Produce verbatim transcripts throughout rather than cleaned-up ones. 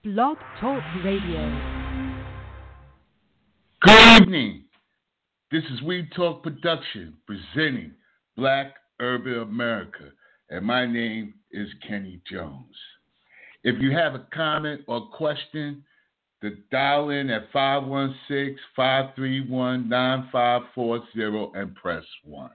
Blog Talk Radio. Good evening. This is We Talk Production presenting Black Urban America, and my name is Kenny Jones. If you have a comment or question, to dial in at five one six, five three one, nine five four zero and press one.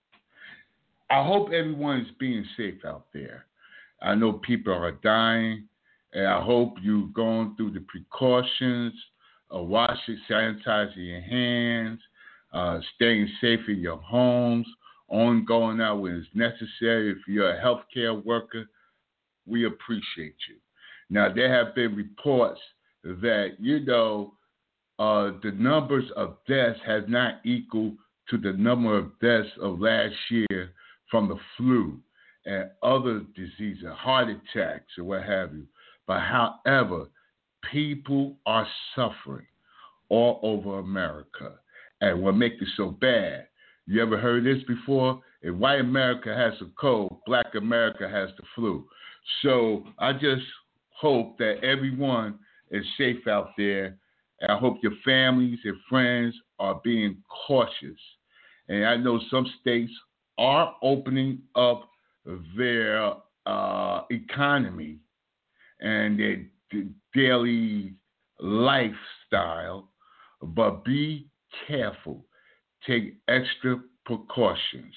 I hope everyone is being safe out there. I know people are dying, and I hope you're going through the precautions of washing, sanitizing your hands, uh, staying safe in your homes, only going out when it's necessary. If you're a healthcare worker, we appreciate you. Now, there have been reports that, you know, uh, the numbers of deaths have not equaled to the number of deaths of last year from the flu and other diseases, heart attacks or what have you. But however, people are suffering all over America. And what makes it so bad, you ever heard this before? If white America has a cold, black America has the flu. So I just hope that everyone is safe out there. And I hope your families and friends are being cautious. And I know some states are opening up their uh, economy and their d- daily lifestyle, but be careful. Take extra precautions.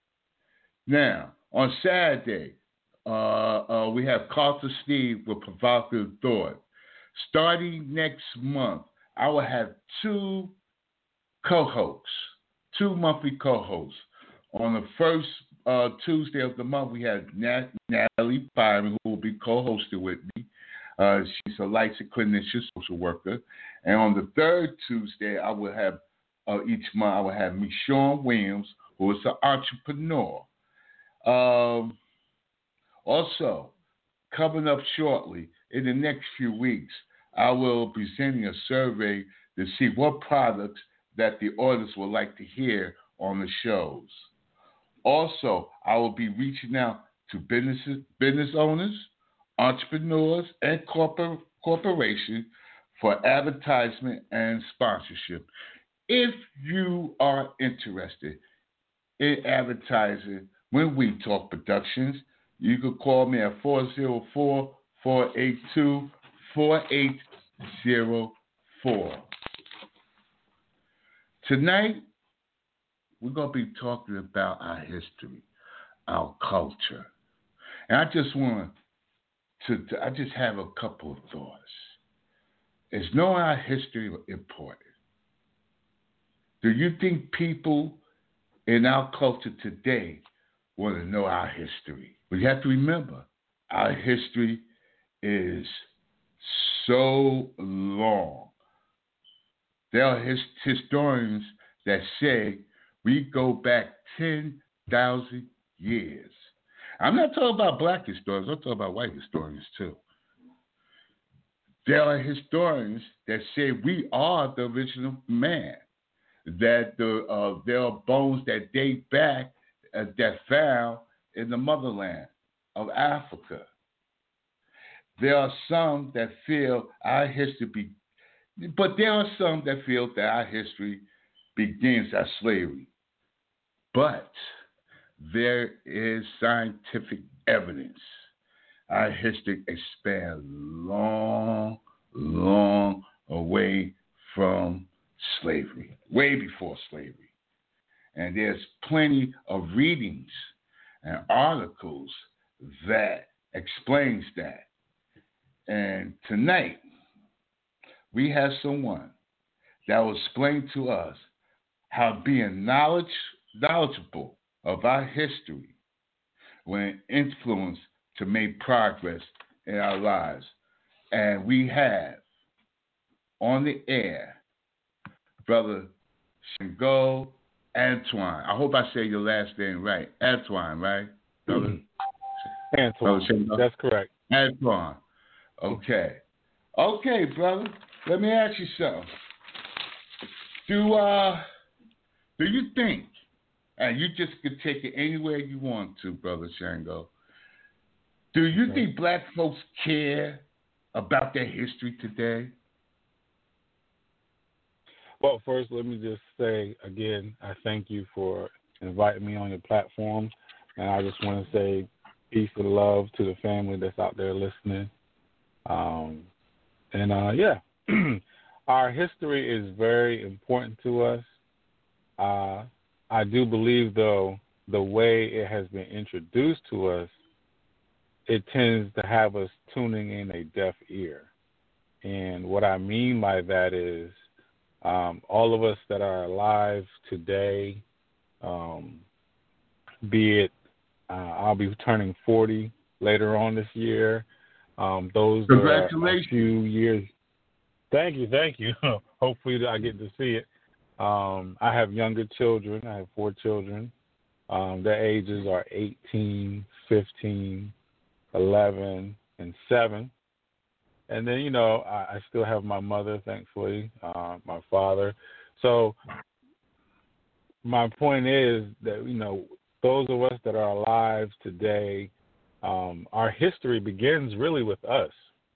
Now, on Saturday, uh, uh, we have Carter Steve with Provocative Thought. Starting next month, I will have two co-hosts, two monthly co-hosts. On the first uh, Tuesday of the month, we have Nat- Natalie Byron, who will be co-hosted with me. Uh, she's a licensed clinician social worker. And on the third Tuesday, I will have, uh, each month, I will have Michonne Williams, who is an entrepreneur. Um, also, coming up shortly, in the next few weeks, I will be sending a survey to see what products that the audience would like to hear on the shows. Also, I will be reaching out to businesses, business owners, entrepreneurs, and corporate corporations for advertisement and sponsorship. If you are interested in advertising when We Talk Productions, you can call me at four oh four, four eight two, four eight zero four. Tonight, we're going to be talking about our history, our culture. And I just want to, to I just have a couple of thoughts. Is knowing our history important? Do you think people in our culture today want to know our history? We have to remember, our history is so long. There are his, historians that say we go back ten thousand years. I'm not talking about black historians. I'm talking about white historians, too. There are historians that say we are the original man, that the, uh, there are bones that date back uh, that found in the motherland of Africa. There are some that feel our history, be, but there are some that feel that our history begins at slavery. But there is scientific evidence. Our history expands long, long away from slavery, way before slavery. And there's plenty of readings and articles that explains that. And tonight, we have someone that will explain to us how being knowledge, knowledgeable of our history will influence to make progress in our lives. And we have on the air, Brother Shango Antoine. I hope I say your last name right. Antoine, right? Brother? Antoine, Brother that's correct. Antoine. Okay. Okay, brother. Let me ask you something. Do uh do you think, and you just could take it anywhere you want to, Brother Shango, do you think black folks care about their history today? Well, first, let me just say again, I thank you for inviting me on your platform, and I just want to say peace and love to the family that's out there listening. Um, and uh, yeah, our history is very important to us. Uh, I do believe, though, the way it has been introduced to us, it tends to have us tuning in a deaf ear. And what I mean by that is um, all of us that are alive today, um, be it uh, I'll be turning forty later on this year. Um, those are a few years. Thank you, thank you. Hopefully I get to see it. Um, I have younger children. I have four children. Um, their ages are eighteen, fifteen, eleven, and seven. And then, you know, I, I still have my mother, thankfully, uh, my father. So my point is that, you know, those of us that are alive today, um, our history begins really with us.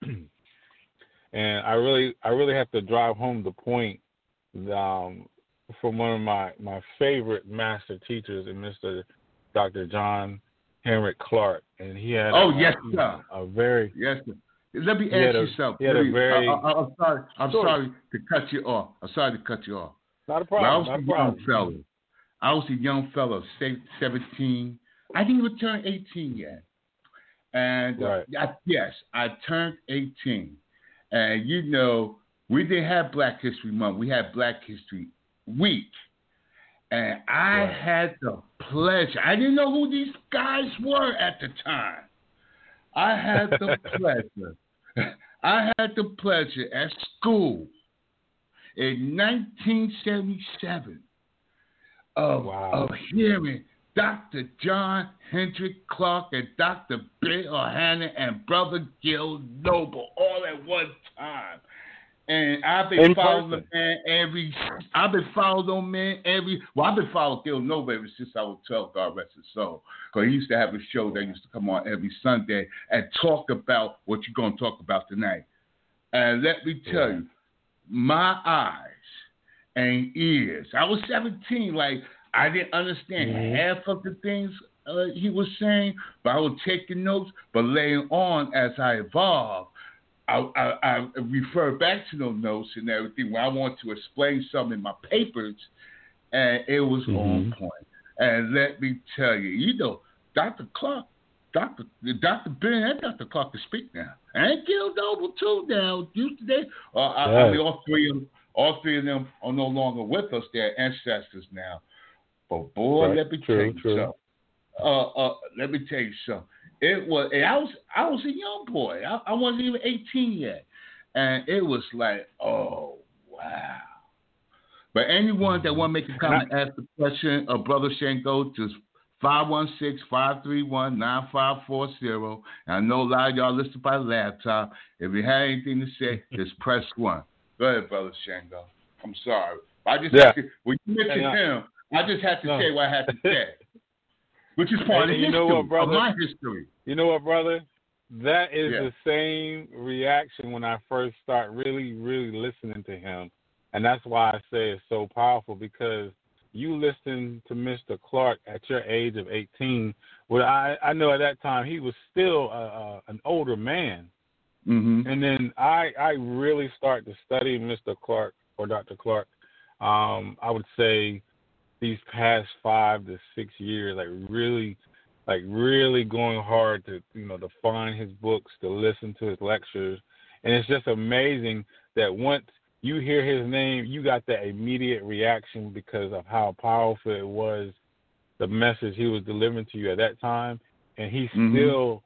And I really I really have to drive home the point um, from one of my, my favorite master teachers, and Mister Doctor John Henrik Clarke. And he had oh, a, yes, a, sir. a very... Yes, sir. Let me ask you something. He had a very, I, I, I'm sorry. I'm sure. sorry to cut you off. I'm sorry to cut you off. Not a problem. I was not a a problem. young fellow. I was a young fellow, seventeen. I didn't even turn eighteen yet. And right. uh, I, yes, I turned eighteen. And, you know, we didn't have Black History Month. We had Black History Week. And I right. had the pleasure. I didn't know who these guys were at the time. I had the pleasure. I had the pleasure at school in nineteen seventy-seven of, wow. of hearing Doctor John Henrik Clarke and Doctor Bill O'Hannon and Brother Gil Noble all at one time. And I've been In following person. the man every. I've been following them man every. Well, I've been following Gil Noble ever since I was twelve. God rest his soul. Because he used to have a show that used to come on every Sunday and talk about what you're going to talk about tonight. And let me tell yeah. you, my eyes and ears. I was seventeen. Like I didn't understand mm-hmm. half of the things uh, he was saying, but I was taking notes. But later on, as I evolved, I, I, I refer back to those notes and everything when I want to explain something in my papers, and it was mm-hmm. on point. And let me tell you, you know, Doctor Clarke, Doctor Doctor Ben and Doctor Clarke can speak now, and Gil Noble too now. Used today, uh, I, yeah. I mean, all three of them, all three of them are no longer with us. They're ancestors now. But boy, right. let me true, tell you true. something. Uh, uh, let me tell you something. It was, and I was, I was a young boy. I, I wasn't even eighteen yet, and it was like, oh wow. But anyone that want to make a comment, ask the question of Brother Shango, just five one six, five three one, nine five four zero. And I know a lot of y'all listen by laptop. If you have anything to say, just press one. Go ahead, Brother Shango. I'm sorry. I just yeah. had to, when you mentioned yeah. him, I just had to no. say what I had to say. Which is part hey, of you history, know what, brother? of my history. You know what, brother? That is yeah. the same reaction when I first start really, really listening to him. And that's why I say it's so powerful, because you listen to Mister Clarke at your age of eighteen. Well, I, I know at that time he was still uh, uh, an older man. Mm-hmm. And then I, I really start to study Mister Clarke or Doctor Clarke, um, I would say these past five to six years, like really, like really going hard to, you know, to find his books, to listen to his lectures. And it's just amazing that once you hear his name, you got that immediate reaction because of how powerful it was, the message he was delivering to you at that time. And he mm-hmm. still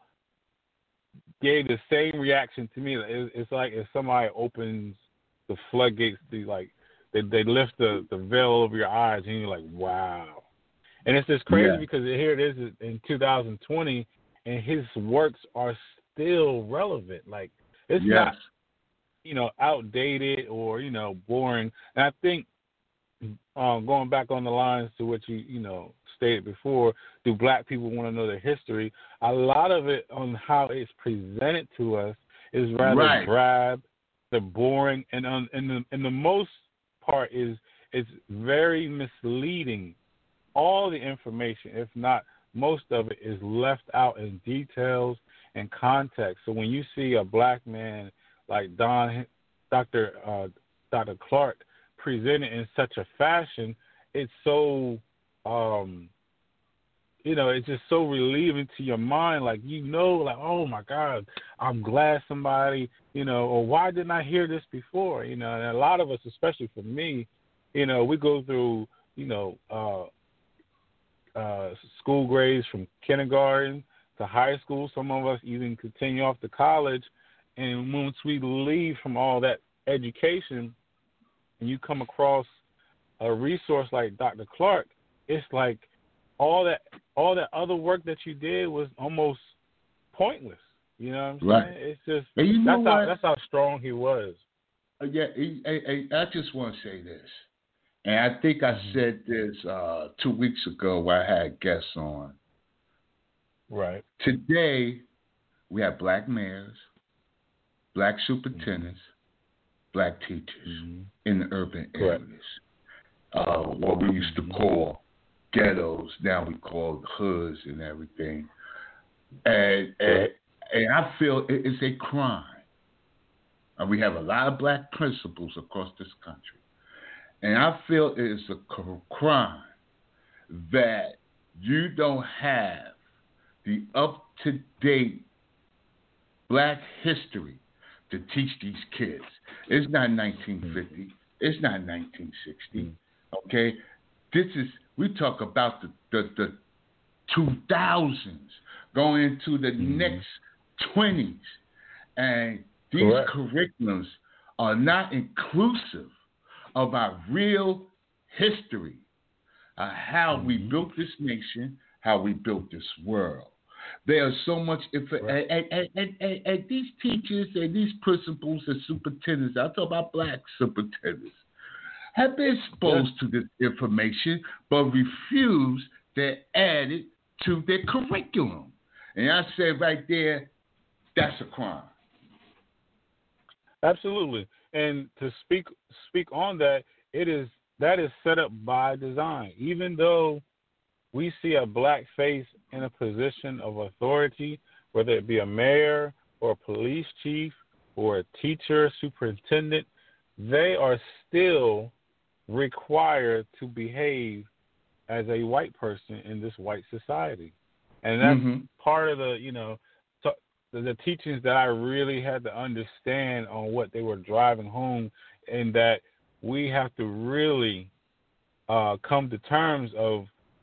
gave the same reaction to me. It's like if somebody opens the floodgates, the, like they, they lift the, the veil over your eyes, and you're like, wow. And it's just crazy yeah. because here it is in two thousand twenty, and his works are still relevant. Like, it's yes. not, you know, outdated or, you know, boring. And I think um, going back on the lines to what you, you know, stated before, do black people want to know their history? A lot of it on how it's presented to us is rather right. drab, they're boring, and um, and the and the most part is it's very misleading. All the information, if not most of it, is left out in details and context. So when you see a black man like Don, Doctor Uh, Doctor Clark presented in such a fashion, it's so, um, you know, it's just so relieving to your mind. Like, you know, like, oh my God, I'm glad somebody, you know, or why didn't I hear this before? You know, and a lot of us, especially for me, you know, we go through, you know, uh, uh, school grades from kindergarten to high school. Some of us even continue off to college. And once we leave from all that education and you come across a resource like Doctor Clark, it's like all that all that other work that you did was almost pointless. You know what I'm saying? Right. It's just and you know that's how what? that's how strong he was. Uh, yeah, he- he- he- I just want to say this, and I think I said this uh, two weeks ago where I had guests on. Right. Today, we have black mayors, black superintendents, mm-hmm. black teachers mm-hmm. in the urban Correct. areas. Uh, what we used to call ghettos, now we call hoods and everything. And and, and I feel it, it's a crime. And we have a lot of black principals across this country. And I feel it is a crime that you don't have the up-to-date black history to teach these kids. It's not nineteen fifty. It's not nineteen sixty. Okay? This is, we talk about the, the, the two thousands going into the mm-hmm. next twenties. And these Correct. curriculums are not inclusive of our real history, uh, how mm-hmm. we built this nation, how we built this world. There's so much, if, right. and, and, and, and, and these teachers and these principals and superintendents, I talk about black superintendents, have been exposed yeah. to this information, but refuse to add it to their curriculum. And I say right there, that's a crime. Absolutely. And to speak speak on that, it is that is set up by design. Even though we see a black face in a position of authority, whether it be a mayor or a police chief or a teacher, superintendent, they are still required to behave as a white person in this white society. And that's mm-hmm. part of the, you know, so the, the teachings that I really had to understand on what they were driving home, and that we have to really uh, come to terms of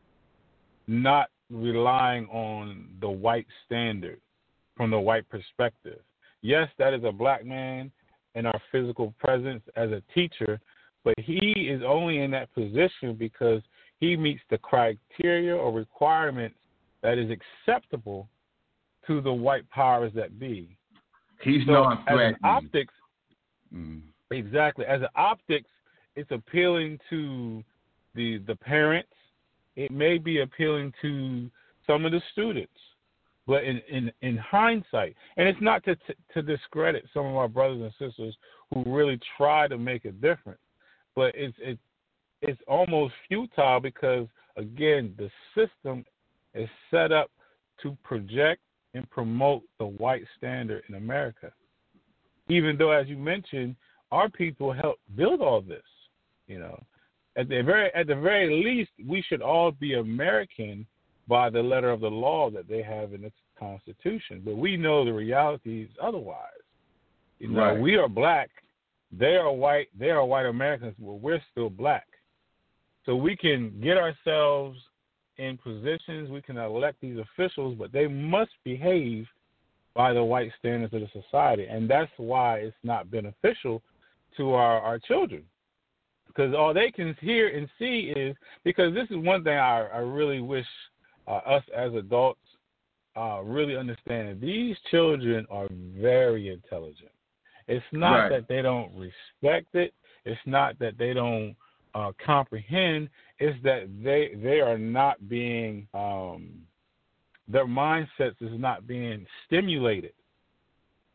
not relying on the white standard from the white perspective. Yes, that is a black man in our physical presence as a teacher, but he is only in that position because he meets the criteria or requirements that is acceptable to the white powers that be. He's so non-threatening. As an optics, mm. exactly. As an optics, it's appealing to the the parents. It may be appealing to some of the students, but in, in, in hindsight, and it's not to to discredit some of our brothers and sisters who really try to make a difference, but it's it, it's almost futile because, again, the system is set up to project and promote the white standard in America. Even though, as you mentioned, our people helped build all this. You know, at the very at the very least, we should all be American by the letter of the law that they have in the Constitution. But we know the reality is otherwise. You know, right. we are black. They are white. They are white Americans. Well, we're still black. So we can get ourselves in positions, we can elect these officials, but they must behave by the white standards of the society. And that's why it's not beneficial to our, our children. Because all they can hear and see is, because this is one thing I, I really wish uh, us as adults uh, really understand. These children are very intelligent. It's not right. that they don't respect it. It's not that they don't uh, comprehend. It's that they they are not being, um, their mindsets is not being stimulated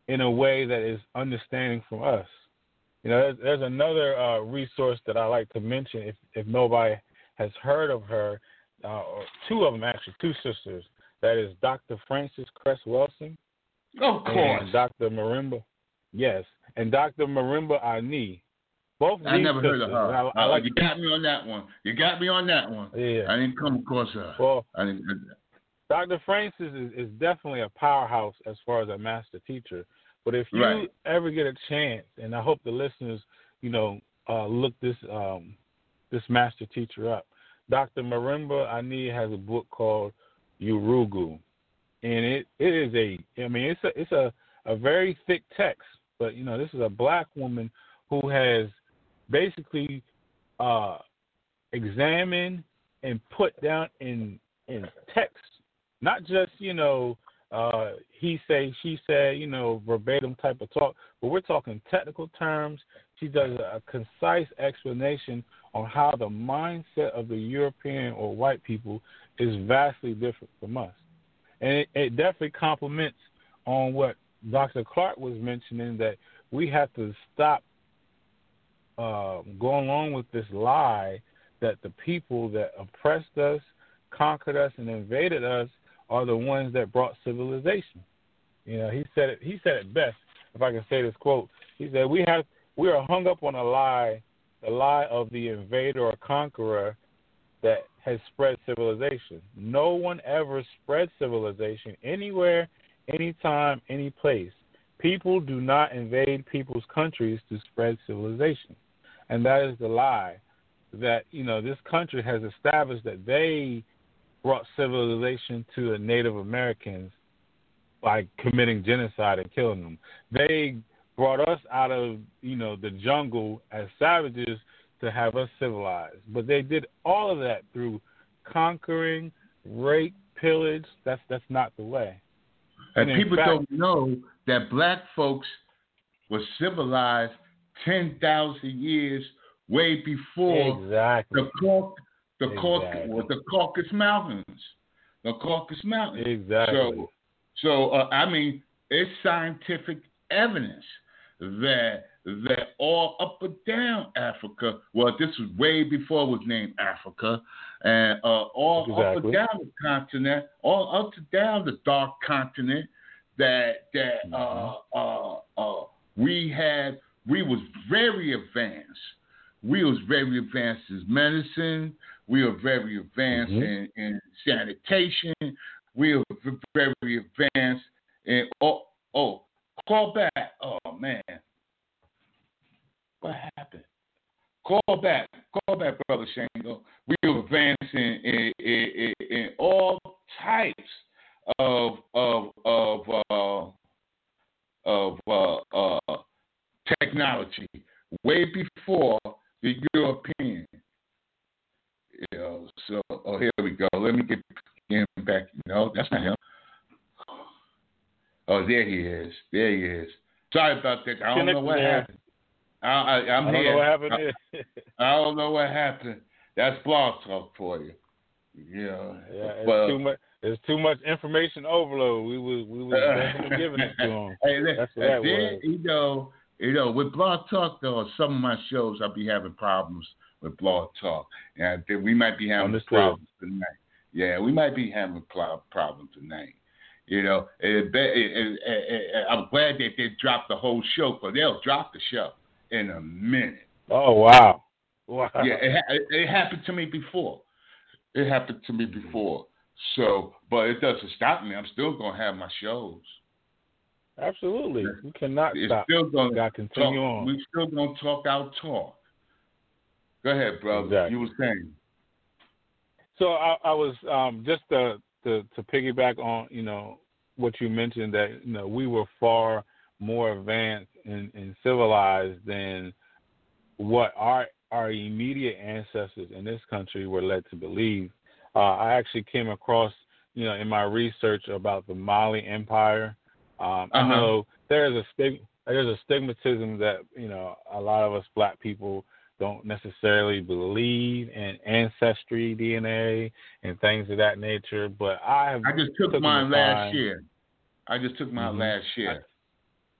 in a way that is understanding from us. You know, there's, there's another uh, resource that I like to mention if, if nobody has heard of her, uh, or two of them actually, two sisters. That is Doctor Frances Cress Welsing. Of course. And Doctor Marimba. Yes. And Doctor Marimba Ani. Both I these never sisters, heard of her. I, I uh, like you got me on that one. You got me on that one. Yeah. I didn't come across her. Well, I didn't. Doctor Frances is, is definitely a powerhouse as far as a master teacher. But if you Right. ever get a chance, and I hope the listeners, you know, uh, look this um, this master teacher up. Doctor Marimba Ani has a book called Urugu, and it, it is a, I mean, it's a it's a, a very thick text. But you know, this is a black woman who has basically uh, examined and put down in in text, not just you know. Uh, he say, she said, you know, verbatim type of talk, but we're talking technical terms. She does a, a concise explanation on how the mindset of the European or white people is vastly different from us. And it, it definitely complements on what Doctor Clark was mentioning, that we have to stop uh, going along with this lie that the people that oppressed us, conquered us, and invaded us are the ones that brought civilization. You know, he said it. He said it best. If I can say this quote, he said, "We have we are hung up on a lie, the lie of the invader or conqueror that has spread civilization. No one ever spread civilization anywhere, anytime, any place. People do not invade people's countries to spread civilization, and that is the lie that you know this country has established that they brought civilization to the Native Americans by committing genocide and killing them. They brought us out of, you know, the jungle as savages to have us civilized. But they did all of that through conquering, rape, pillage. That's that's not the way. And, and people fact, don't know that black folks were civilized ten thousand years way before exactly. the Cauc- The, exactly. Cauc- the Caucasus Mountains, the Caucasus Mountains. Exactly. So, so uh, I mean, it's scientific evidence that that all up and down Africa. Well, this was way before it was named Africa, and uh, all exactly. up and down the continent, all up and down the dark continent. That that mm-hmm. uh, uh, uh, we had, we was very advanced. We was very advanced in medicine. We were very advanced mm-hmm. in, in sanitation. We were very advanced in oh oh call back. Oh man, what happened? Call back, call back, brother Shango. We were advanced in in, in, in all types of of of uh, of uh, uh, technology way before the European. You know, so oh here we go. Let me get him back. No, that's not him. Oh, there he is. There he is. Sorry about that. I don't know what happened. I, I, I'm I don't here. know what happened here. I, I don't know what happened. That's blog talk for you. You know, yeah, it's but, too much. It's too much information overload. We was we was definitely giving it to them. Hey, that's what that then, was. You know, you know, with blog talk though, some of my shows I'll be having problems with blog talk, and we might be having Understood. problems tonight. Yeah, we might be having pl- problems tonight. You know, it, it, it, it, I'm glad that they dropped the whole show, because they'll drop the show in a minute. Oh wow! Wow. Yeah, it, it, it happened to me before. It happened to me before. So, but it doesn't stop me. I'm still gonna have my shows. Absolutely, we cannot it's stop. Still gonna we gotta continue talk, on. We're still gonna talk our talk. Go ahead, brother. Exactly. You were saying. So I, I was um, just to, to to piggyback on you know what you mentioned, that you know we were far more advanced and, and civilized than what our our immediate ancestors in this country were led to believe. Uh, I actually came across, you know, in my research about the Mali Empire. Um, uh-huh. I know there's a stig- there's a stigmatism that you know a lot of us Black people don't necessarily believe in ancestry, D N A, and things of that nature. But I have I just took, took mine last year. I just took mine mm-hmm. last year.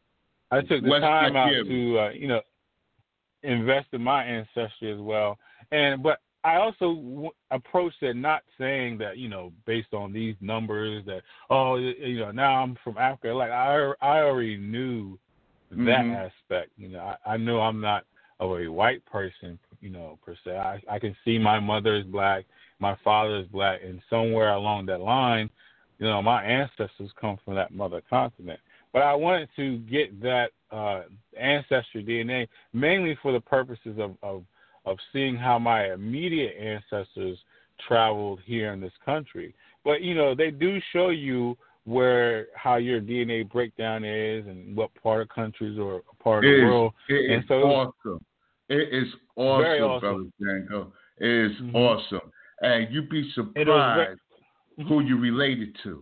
I took the West time out Nigeria. to, uh, you know, invest in my ancestry as well. And but I also w- approached it not saying that, you know, based on these numbers that, oh, you know, now I'm from Africa. Like I, I already knew that Mm-hmm. aspect. You know, I, I know I'm not a very white person, you know, per se. I, I can see my mother is black, my father is black, and somewhere along that line, you know, my ancestors come from that mother continent. But I wanted to get that uh, ancestry D N A mainly for the purposes of, of of seeing how my immediate ancestors traveled here in this country. But, you know, they do show you where how your D N A breakdown is and what part of countries or part of It the is, world. it and is so awesome. It is awesome, very Brother awesome. Django. It is Mhm. awesome. And you'd be It was surprised ve- who you related to.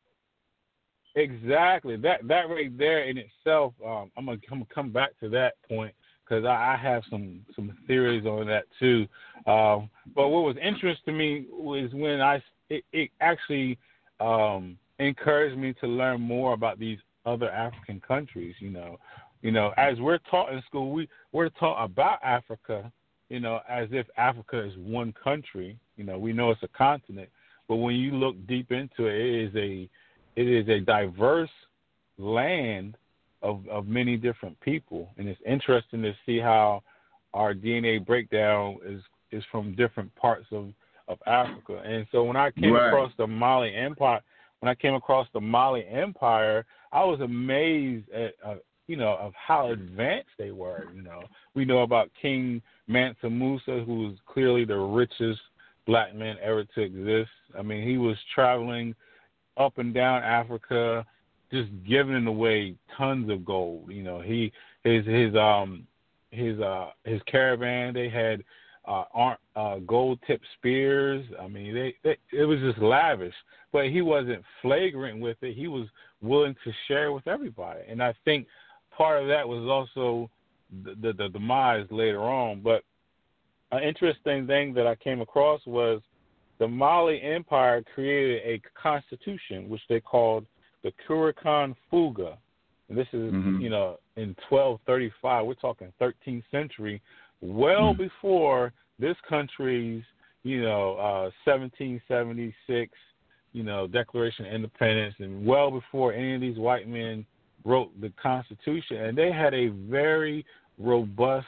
Exactly. That that right there in itself, um, I'm gonna, I'm gonna come back to that point because I, I have some some theories on that too. Um, but what was interesting to me was when I it, it actually um, encouraged me to learn more about these other African countries. You know, you know, as we're taught in school, we we're taught about Africa, you know, as if Africa is one country. You know, we know it's a continent, but when you look deep into it, it is a It is a diverse land of, of many different people, and it's interesting to see how our D N A breakdown is, is from different parts of, of Africa. And so when I came Right. across the Mali Empire, when I came across the Mali Empire, I was amazed at uh, you know of how advanced they were. You know, we know about King Mansa Musa, who was clearly the richest black man ever to exist. I mean, he was traveling up and down Africa, just giving away tons of gold. You know, he his his um his uh his caravan, they had uh, uh gold tipped spears. I mean, they, they it was just lavish, but he wasn't flagrant with it. He was willing to share with everybody, and I think part of that was also the the, the demise later on. But an interesting thing that I came across was the Mali Empire created a constitution, which they called the Curacan Fuga. And this is, Mm-hmm. you know, in twelve thirty-five. We're talking thirteenth century, well Mm-hmm. before this country's, you know, uh, seventeen seventy-six, you know, Declaration of Independence, and well before any of these white men wrote the Constitution. And they had a very robust,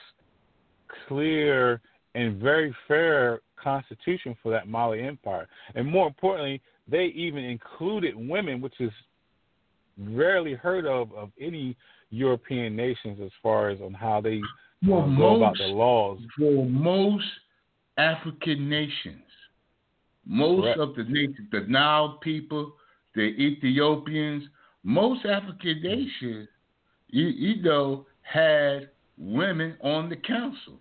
clear, and very fair constitution for that Mali Empire. And more importantly, they even included women, which is rarely heard of of any European nations as far as on how they well, uh, go most, about the laws. For most African nations, most Correct. of the nations, the Nile people, the Ethiopians, most African nations, you, you know, had women on the council.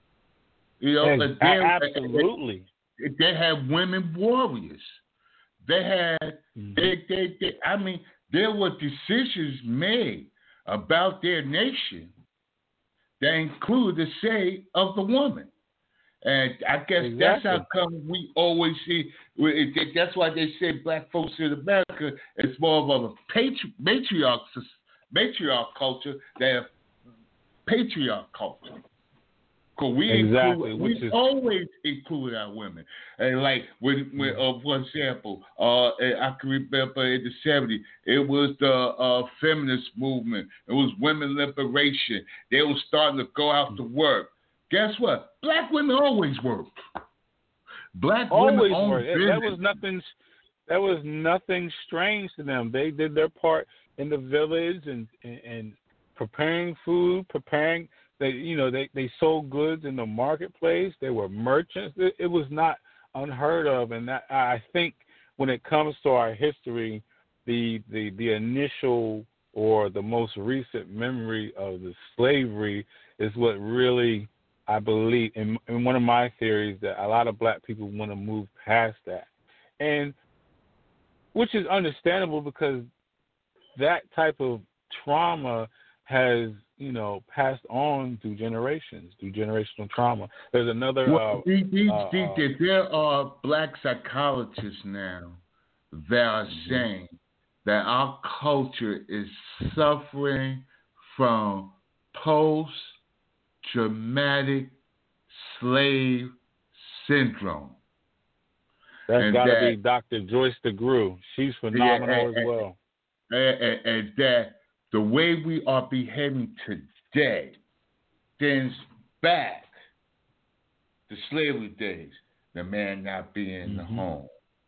You know, And, they, absolutely. They, they had women warriors. They had, Mm-hmm. they, they, they, I mean, there were decisions made about their nation that include the say of the woman. And I guess Exactly. that's how come we always see, that's why they say black folks in America is more of a patri- matriarch, matriarch culture than a patriarch culture. Cause we exactly, include, which we is always include our women, and like when, when uh, for example, uh, I can remember in the seventies, it was the uh, feminist movement. It was women liberation. They were starting to go out to work. Guess what? Black women always worked. Black always women own were. business. That was nothing. That was nothing strange to them. They did their part in the village and and, and preparing food, preparing. They, you know, they, they sold goods in the marketplace. They were merchants. It, it was not unheard of. And that, I think when it comes to our history, the, the the initial or the most recent memory of the slavery is what really, I believe, in, in one of my theories, that a lot of black people want to move past that. And which is understandable because that type of trauma has, you know, passed on through generations, through generational trauma. There's another. Well, uh, these, these, uh, these, uh, there are black psychologists now that are saying that our culture is suffering from post-traumatic slave syndrome. That's got to be Doctor Joyce DeGruy. She's phenomenal yeah, and, as well. And, and, and that the way we are behaving today stems back to slavery days. The man not being in the mm-hmm. home.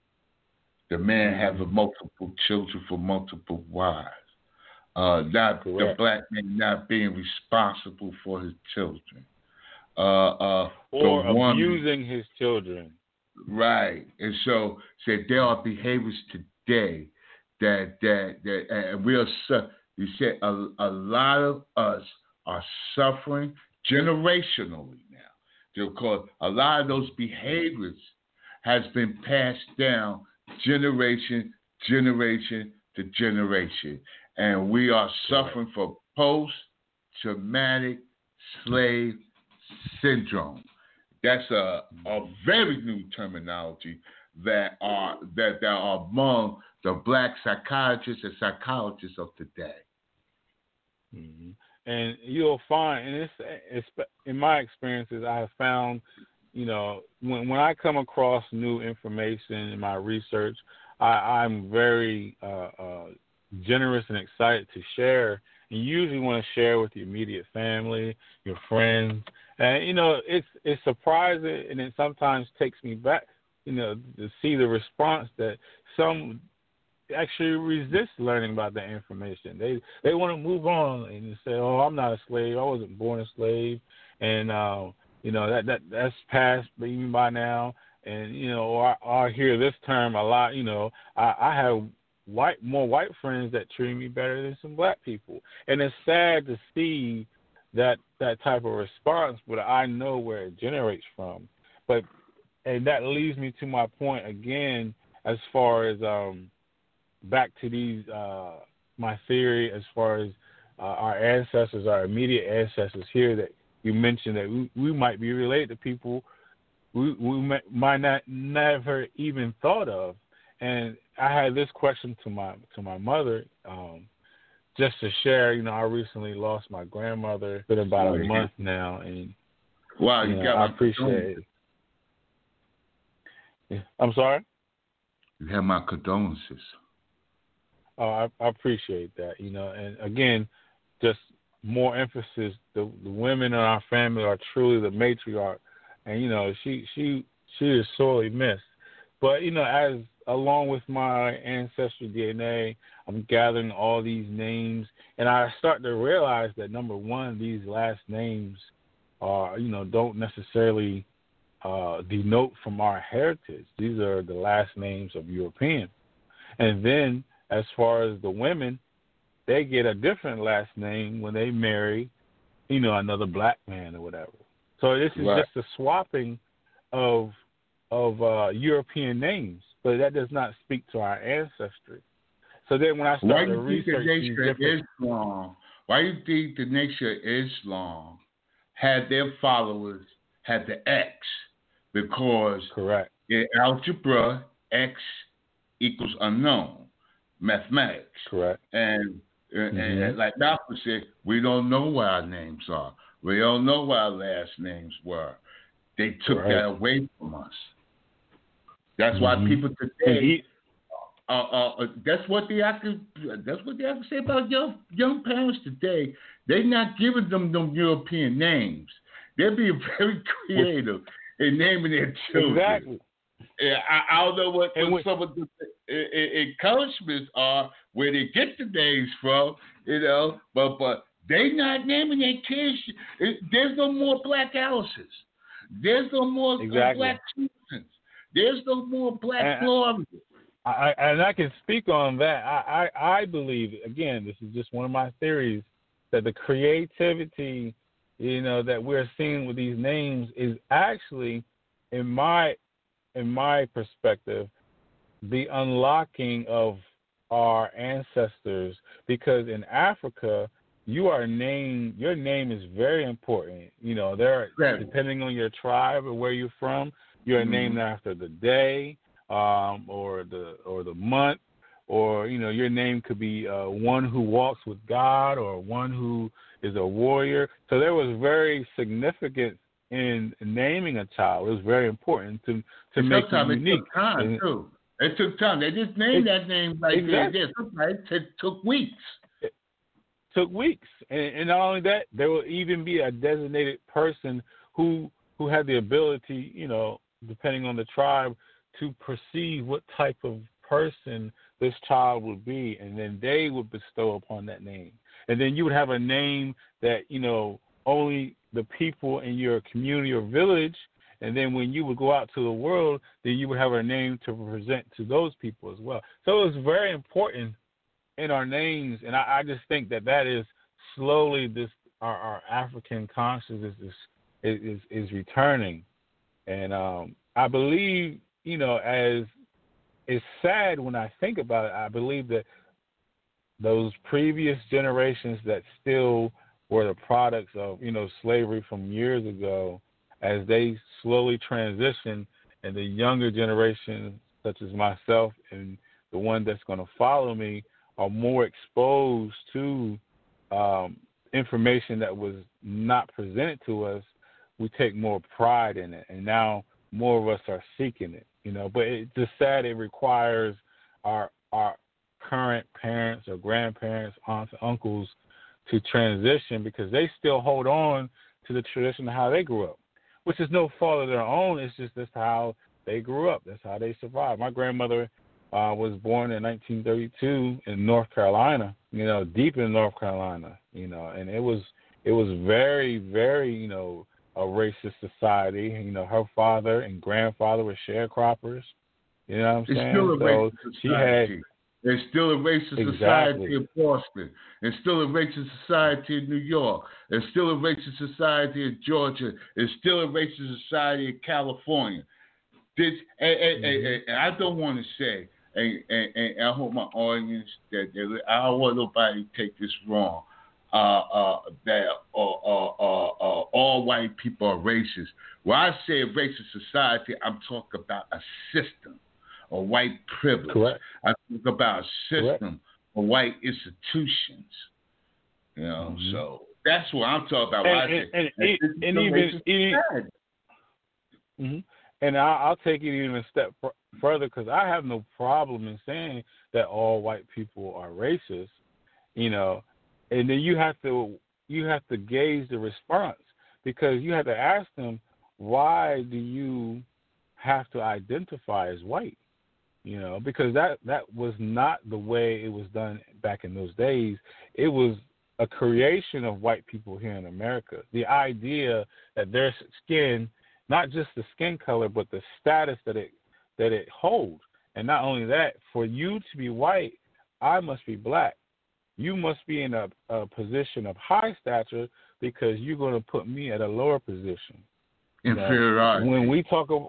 The man having multiple children for multiple wives. Uh, not Correct. The black man not being responsible for his children. Uh, uh, or abusing woman, his children. Right. And so said there are behaviors today that that that and we are you said a, a lot of us are suffering generationally now. Because a lot of those behaviors has been passed down generation, generation to generation. And we are suffering from post-traumatic slave syndrome. That's a, a very new terminology that are that, that are among the black psychiatrists and psychologists of today. Mm-hmm. And you'll find, and it's, it's in my experiences, I have found, you know, when when I come across new information in my research, I, I'm very uh, uh, generous and excited to share. And you usually want to share with your immediate family, your friends, and you know, it's it's surprising, and it sometimes takes me back, you know, to see the response that some actually resist learning about that information. They they want to move on and say, "Oh, I'm not a slave. I wasn't born a slave," and uh, you know that that that's past even by now. And you know, or I, I hear this term a lot. You know, I, I have white more white friends that treat me better than some black people, and it's sad to see that that type of response. But I know where it generates from. But and that leads me to my point again, as far as um. back to these, uh, my theory as far as uh, our ancestors, our immediate ancestors here that you mentioned that we, we might be related to people we, we might not never even thought of. And I had this question to my to my mother, um, just to share. You know, I recently lost my grandmother. It's been about oh, a yeah. month now, and wow, you, you know, got I appreciate it. Yeah. I'm sorry. You have my condolences. Oh, I, I appreciate that, you know, and again, just more emphasis. The, the women in our family are truly the matriarch, and you know, she she she is sorely missed. But you know, as along with my ancestry D N A, I'm gathering all these names, and I start to realize that number one, these last names are, you know, don't necessarily uh, denote from our heritage. These are the last names of Europeans, and then as far as the women, they get a different last name when they marry, you know, another black man or whatever. So this is right. just a swapping of of uh, European names, but that does not speak to our ancestry. So then when I started to research these different... Islam, why do you think the nation of Islam had their followers had the X? Because correct. in algebra, X equals unknown. Mathematics. Correct. And, mm-hmm. and like Malcolm said, we don't know what our names are. We don't know what our last names were. They took right. that away from us. That's mm-hmm. why people today, he, uh, uh, that's what they have to, that's what they have to say about young young parents today. They're not giving them them European names. They're being very creative in naming their children. Exactly. Yeah, I, I don't know what, what some of the encouragements are, where they get the names from, you know, but but they not naming their kids. There's no more black Alice's. There's no more exactly. black Susans. There's no more black Floridas. I, and I can speak on that. I, I, I believe, again, this is just one of my theories, that the creativity, you know, that we're seeing with these names is actually, in my in my perspective, the unlocking of our ancestors, because in Africa, you are named, your name is very important. You know, there, right. depending on your tribe or where you're from, you're mm-hmm. named after the day um, or the or the month or you know, your name could be uh, one who walks with God, or one who is a warrior. So there was very significant in naming a child. It was very important to to and make it sometimes unique. it took time and, too. It took time. They just named it, that name like exactly. that. Sometimes it took weeks. It took weeks, and, and not only that, there will even be a designated person who who had the ability, you know, depending on the tribe, to perceive what type of person this child would be, and then they would bestow upon that name. And then you would have a name that, you know, only the people in your community or village, and then when you would go out to the world, then you would have a name to present to those people as well. So it was very important in our names, and I, I just think that that is slowly this our, our African consciousness is is is returning, and um, I believe, you know, as it's sad when I think about it, I believe that those previous generations that still were the products of, you know, slavery from years ago, as they slowly transition, and the younger generation, such as myself and the one that's going to follow me, are more exposed to um, information that was not presented to us, we take more pride in it. And now more of us are seeking it, you know. But it's just sad it requires our our current parents or grandparents, aunts, and uncles to transition, because they still hold on to the tradition of how they grew up, which is no fault of their own. It's just that's how they grew up. That's how they survived. My grandmother uh, was born in nineteen thirty-two in North Carolina, you know, deep in North Carolina, you know, and it was it was very, very, you know, a racist society. You know, her father and grandfather were sharecroppers. You know what I'm It's saying? still a so racist she society. had There's still a racist Exactly. society in Boston. There's still a racist society in New York. There's still a racist society in Georgia. There's still a racist society in California. This, and, and, Mm-hmm. and, and I don't want to say, and, and, and I hope my audience, that they, I don't want nobody to take this wrong, uh, uh, that uh, uh, uh, uh, all white people are racist. When I say a racist society, I'm talking about a system of white privilege. Correct. I talk about a system Correct. of white institutions. You know, Mm-hmm. so that's what I'm talking about. And, when I and, say, and, that and, and even, even mm-hmm. and I'll, I'll take it even a step f- further, because I have no problem in saying that all white people are racist, you know, and then you have to you have to gauge the response, because you have to ask them, why do you have to identify as white? You know, because that, that was not the way it was done back in those days. It was a creation of white people here in America. The idea that their skin, not just the skin color, but the status that it that it holds. And not only that, for you to be white, I must be black. You must be in a, a position of high stature, because you're going to put me at a lower position. Inferiority. You know, when we talk about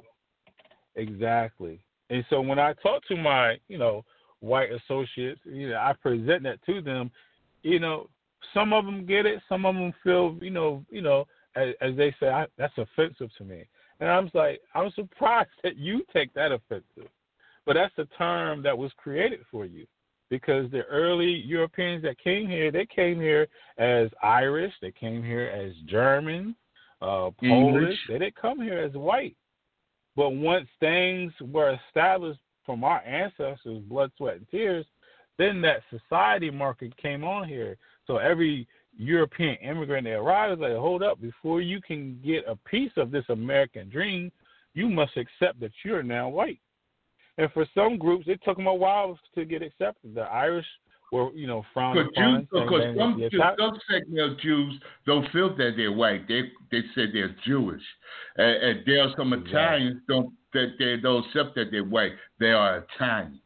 exactly. And so when I talk to my, you know, white associates, you know, I present that to them. You know, some of them get it. Some of them feel, you know, you know, as, as they say, I, that's offensive to me. And I'm like, I'm surprised that you take that offensive. But that's a term that was created for you, because the early Europeans that came here, they came here as Irish. They came here as German, uh, Polish. English. They didn't come here as white. But once things were established from our ancestors, blood, sweat, and tears, then that society market came on here. So every European immigrant that arrives, like, hold up, before you can get a piece of this American dream, you must accept that you're now white. And for some groups, it took them a while to get accepted. The Irish were, you know, frowned upon. Jews, because some, Jews, some segment of Jews don't feel that they're white. They they say they're Jewish, and, and there are some exactly. Italians don't that they don't accept that they're white. They are Italian,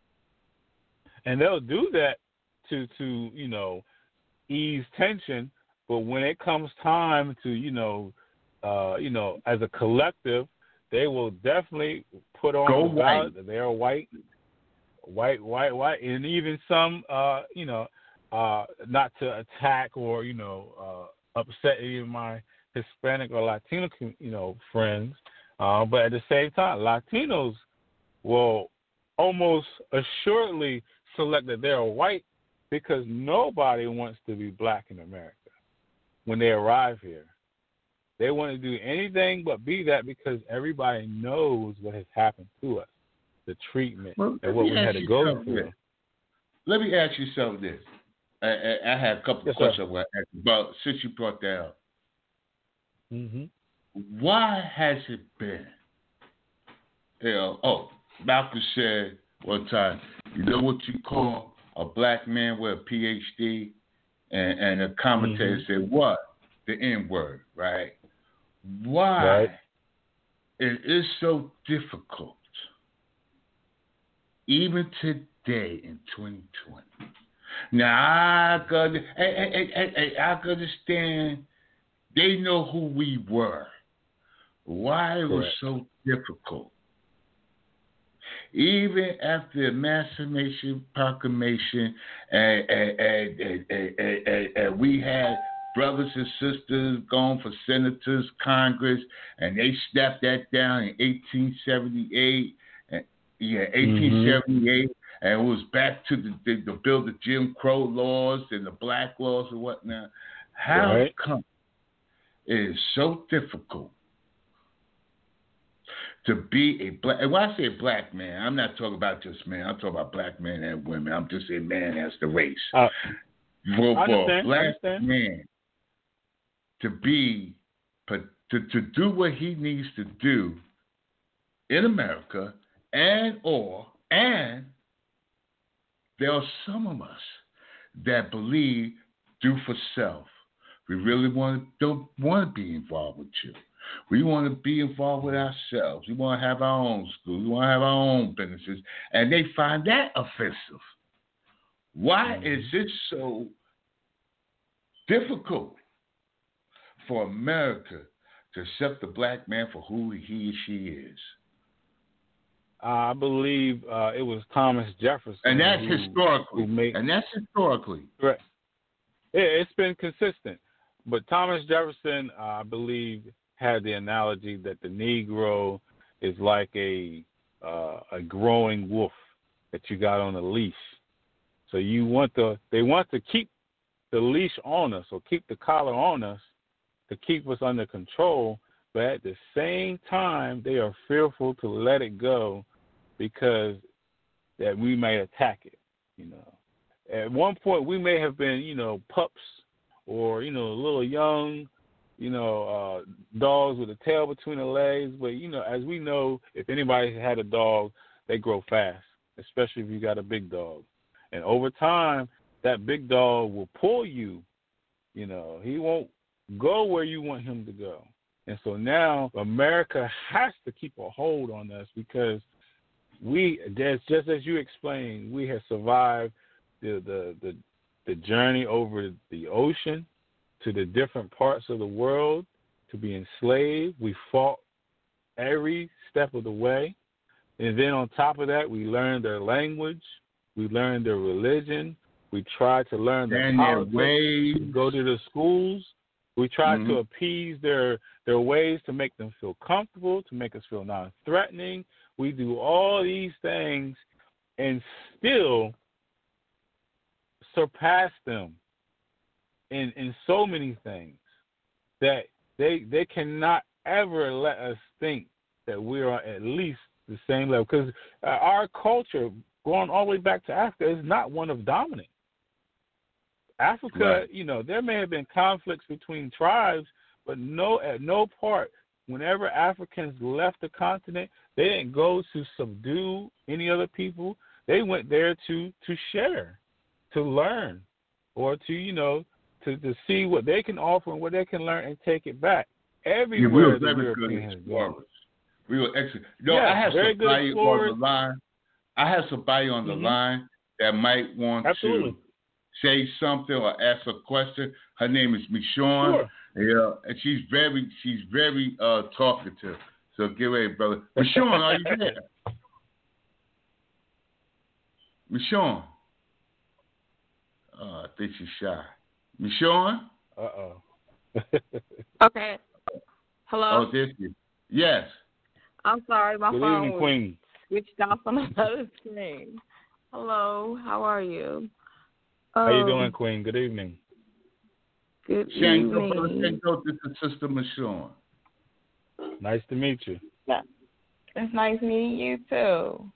and they'll do that to to you know ease tension. But when it comes time to you know uh, you know as a collective, they will definitely put on Go the ballot that they are white. White, white, white, and even some, uh, you know, uh, not to attack or you know uh, upset any of my Hispanic or Latino, you know, friends, uh, but at the same time, Latinos will almost assuredly select that they're white because nobody wants to be black in America when they arrive here. They want to do anything but be that because everybody knows what has happened to us, the treatment, well, and what we had to go through. This. Let me ask you something this. I, I, I have a couple yes, of questions I want to ask you about since you brought that up. Mm-hmm. Why has it been? You know, oh, Malcolm said one time, you know what you call a black man with a P H D? And, and a commentator mm-hmm. said, what? The N-word, right? Why right. it is so difficult, even today in twenty twenty. Now, I got, hey, hey, hey, hey, I understand they know who we were. Why it was so difficult. Even after the Emancipation Proclamation, and, and, and, and, and, and, and we had brothers and sisters going for senators, Congress, and they snapped that down in eighteen seventy-eight. And, yeah, eighteen seventy-eight, mm-hmm. and it was back to the, the, the build the Jim Crow laws and the black laws and whatnot. How right. come it is so difficult to be a black, and when I say black man, I'm not talking about just men. I'm talking about black men and women. I'm just saying man as the race. Uh, for, for a black man to be, to, to do what he needs to do in America, and or, and there are some of us that believe do for self. We really want don't want to be involved with you. We want to be involved with ourselves. We want to have our own schools. We want to have our own businesses. And they find that offensive. Why mm-hmm. is it so difficult for America to accept the black man for who he or she is? I believe uh, it was Thomas Jefferson. And that's who, historically. Who made, and that's historically. Right. It, it's been consistent. But Thomas Jefferson, uh, I believe, had the analogy that the Negro is like a uh, a growing wolf that you got on a leash. So you want to, they want to keep the leash on us or keep the collar on us to keep us under control, but at the same time they are fearful to let it go because that we may attack it. You know, at one point we may have been, you know, pups or you know, a little young. You know, uh, dogs with a tail between the legs. But, you know, as we know, if anybody had a dog, they grow fast, especially if you got a big dog. And over time, that big dog will pull you. You know, he won't go where you want him to go. And so now America has to keep a hold on us because we, just, just as you explained, we have survived the, the, the, the journey over the ocean to the different parts of the world, to be enslaved. We fought every step of the way. And then on top of that, we learned their language. We learned their religion. We tried to learn their and politics. Their ways. We go to the schools. We tried mm-hmm. to appease their, their ways to make them feel comfortable, to make us feel non-threatening. We do all these things and still surpass them in in so many things that they they cannot ever let us think that we are at least the same level. Because uh, our culture, going all the way back to Africa, is not one of dominance. Africa, right. you know, there may have been conflicts between tribes, but no, at no part, whenever Africans left the continent, they didn't go to subdue any other people. They went there to to share, to learn, or to, you know, To, to see what they can offer and what they can learn and take it back. Everywhere yeah, we the Europeans go. We were excellent. You know, yeah, I have somebody on the line. I have somebody on the mm-hmm. line that might want Absolutely. to say something or ask a question. Her name is Michonne. Sure. Yeah, and she's very she's very uh, talkative. So get ready, brother. Michonne, are you there? Michonne. Oh, I think she's shy. Michonne? Uh-oh. Okay. Hello? Oh, this is. Yes. I'm sorry, my Good phone evening, was Queen. switched off on another screen. Hello, how are you? How you doing, Um, Queen? Good evening. good Shango, brother evening. Shango, this is Sister Michonne. Nice to meet you. Yeah, it's nice meeting you too.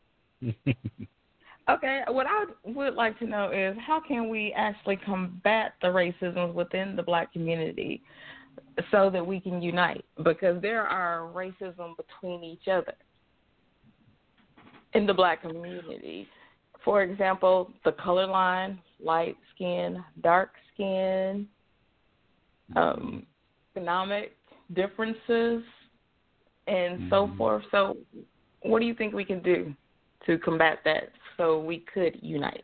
Okay, what I would like to know is how can we actually combat the racism within the black community so that we can unite? Because there are racism between each other in the black community. For example, the color line, light skin, dark skin, um, economic differences, and Mm-hmm. so forth. So what do you think we can do to combat that so we could unite?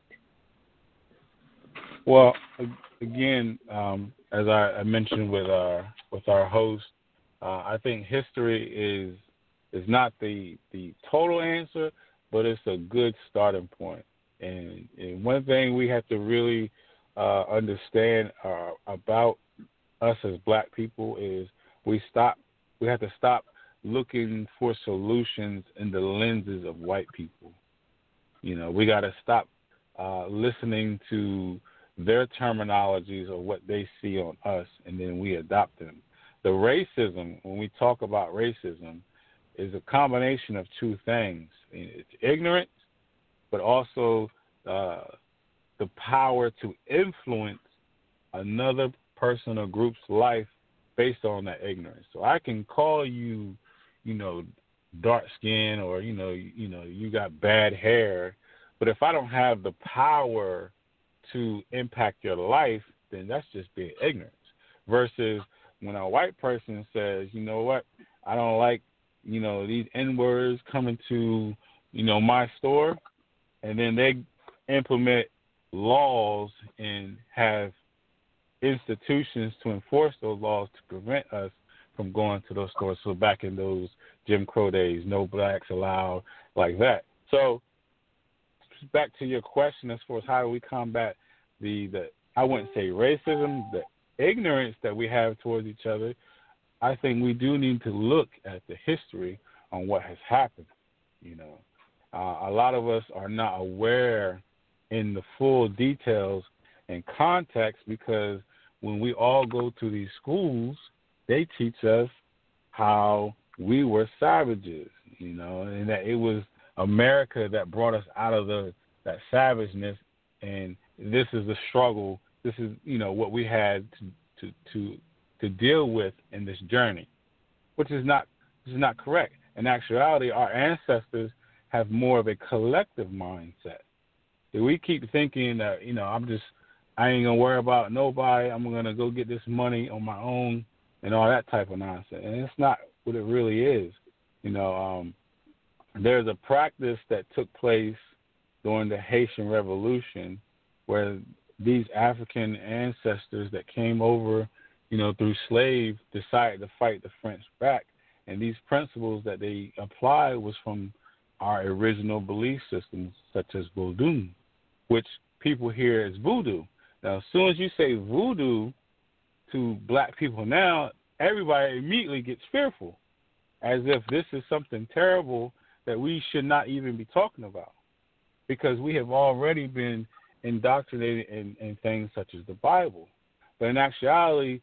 Well, again, um, as I, I mentioned with our with our host, uh, I think history is is not the the total answer, but it's a good starting point. And, and one thing we have to really uh, understand uh, about us as black people is we stop we have to stop looking for solutions in the lenses of white people. You know, we got to stop uh, listening to their terminologies or what they see on us, and then we adopt them. The racism, when we talk about racism, is a combination of two things. It's ignorance, but also uh, the power to influence another person or group's life based on that ignorance. So I can call you, you know, dark skin, or you know, you, you know, you got bad hair, but if I don't have the power to impact your life, then that's just being ignorant. Versus when a white person says, you know what, I don't like, you know, these N words coming to, you know, my store, and then they implement laws and have institutions to enforce those laws to prevent us from going to those stores. So back in those Jim Crow days, no blacks allowed, like that. So back to your question as far as how do we combat the, the I wouldn't say racism, the ignorance that we have towards each other, I think we do need to look at the history on what has happened. You know, uh, a lot of us are not aware in the full details and context, because when we all go to these schools, they teach us how we were savages, you know, and that it was America that brought us out of the that savageness, and this is the struggle. This is, you know, what we had to to to, to deal with in this journey, which is not this is not correct. In actuality, our ancestors have more of a collective mindset. If we keep thinking that, you know, I'm just I ain't gonna worry about nobody, I'm gonna go get this money on my own and all that type of nonsense, and it's not what it really is. You know, um, there's a practice that took place during the Haitian Revolution where these African ancestors that came over, you know, through slaves decided to fight the French back. And these principles that they applied was from our original belief systems, such as Vodou, which people hear as voodoo. Now, as soon as you say voodoo to black people now, everybody immediately gets fearful, as if this is something terrible that we should not even be talking about, because we have already been indoctrinated in, in things such as the Bible. But in actuality,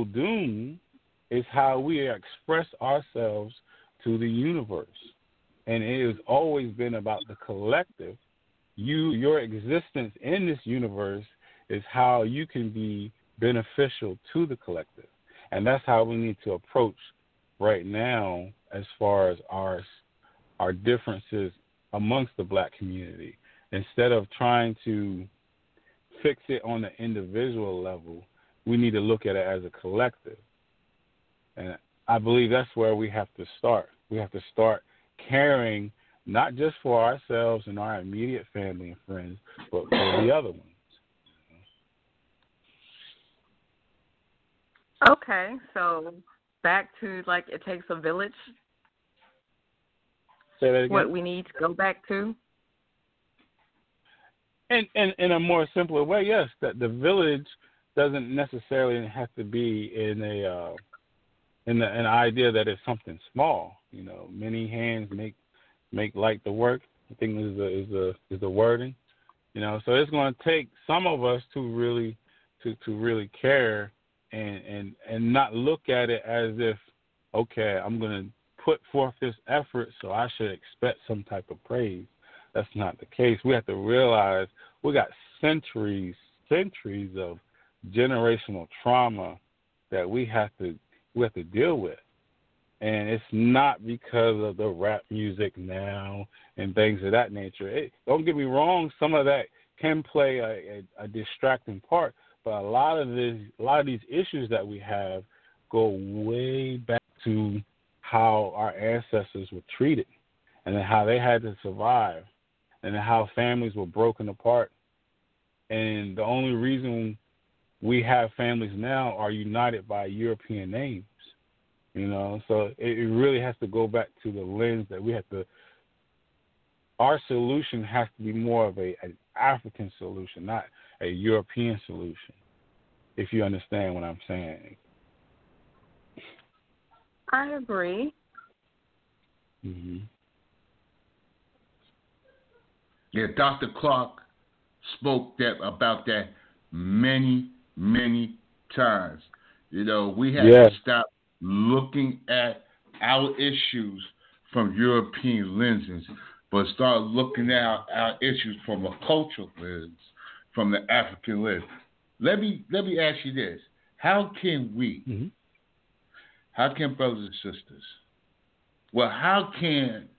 Vodou is how we express ourselves to the universe. And it has always been about the collective. You, your existence in this universe is how you can be beneficial to the collective. And that's how we need to approach right now as far as our our differences amongst the black community. Instead of trying to fix it on the individual level, we need to look at it as a collective. And I believe that's where we have to start. We have to start caring not just for ourselves and our immediate family and friends, but for the other ones. Okay, so back to, like, it takes a village. Say that again? What we need to go back to? And in, in a more simpler way, yes, that the village doesn't necessarily have to be in a uh, in the, an idea that it's something small. You know, many hands make make light the work. I think is the is the is the wording. You know, so it's going to take some of us to really to, to really care and, and and not look at it as if, okay, I'm going to put forth this effort, so I should expect some type of praise. That's not the case. We have to realize we got centuries, centuries of generational trauma that we have to we have to deal with. And it's not because of the rap music now and things of that nature. It, don't get me wrong, some of that can play a, a, a distracting part, but a lot of this, a lot of these issues that we have go way back to how our ancestors were treated, and then how they had to survive, and then how families were broken apart. And the only reason we have families now are united by European names. You know, so it, it really has to go back to the lens that we have to. Our solution has to be more of a an African solution, not a European solution. If you understand what I'm saying. I agree. Mm-hmm. Yeah, Doctor Clark spoke that about that many, many times. You know, we have yeah. to stop looking at our issues from European lenses, but start looking at our, our issues from a cultural lens, from the African lens. Let me let me ask you this: how can we, mm-hmm. how can brothers and sisters, well, how can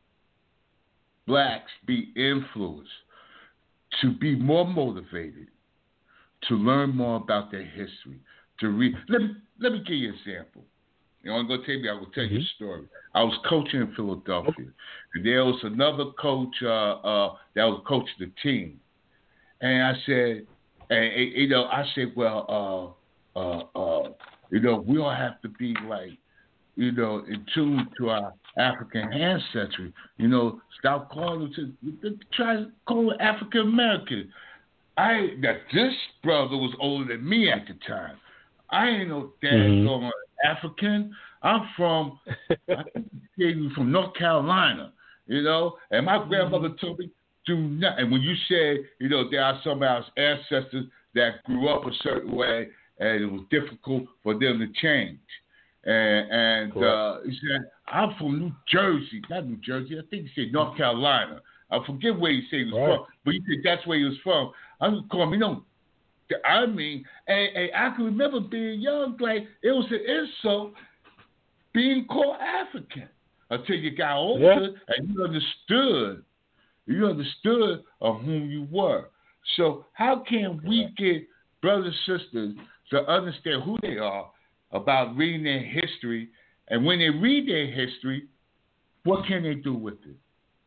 blacks be influenced to be more motivated, to learn more about their history, to read? Let me let me give you an example. You know, I'm going to tell you, I will tell mm-hmm. you a story. I was coaching in Philadelphia, okay. and there was another coach uh, uh, that was coaching the team. And I said, and, and you know, I said, well, uh, uh, uh, you know, we all have to be like, you know, in tune to our African ancestry. You know, stop calling to try to call it African American. I that this brother was older than me at the time. I ain't no daggone mm-hmm. African. I'm from, I think from North Carolina, you know. And my grandmother mm-hmm. told me, do not. And when you say, you know, there are some of our ancestors that grew up a certain way, and it was difficult for them to change. And, and cool. uh, he said, I'm from New Jersey, not New Jersey. I think he said North Carolina. I forget where he said he was right. from, but he said that's where he was from. I'm gonna call him, you know. I mean, and, and I can remember being young, like it was an insult being called African until you got older yeah. and you understood, you understood of whom you were. So how can we get brothers and sisters to understand who they are about reading their history, and when they read their history, what can they do with it?